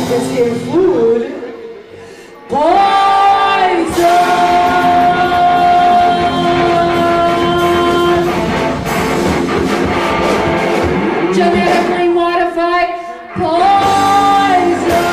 this here food. Poison! Genetically modified poison!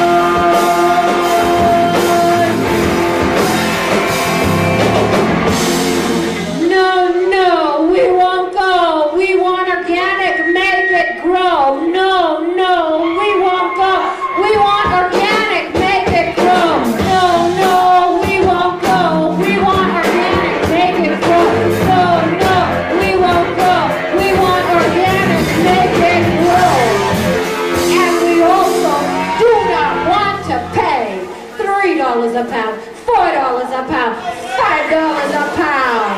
No, no, we won't go. We want organic, make it grow. No, no, we won't go. We want organic, make it grow. No, no, we won't go. We want organic, make it grow. No, no, we won't go. We want organic, make it grow. And we also do not want to pay $3 a pound, $4 a pound, $5 a pound.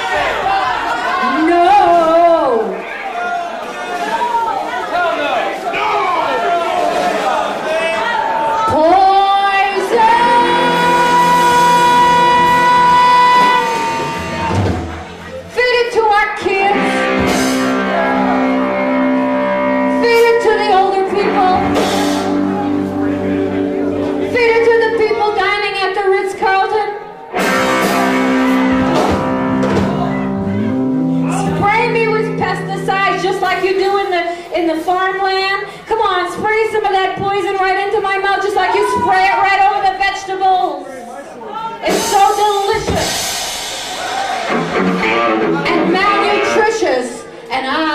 No! Just like you do in the farmland. Come on, spray some of that poison right into my mouth, just like you spray it right over the vegetables. It's so delicious and malnutritious, and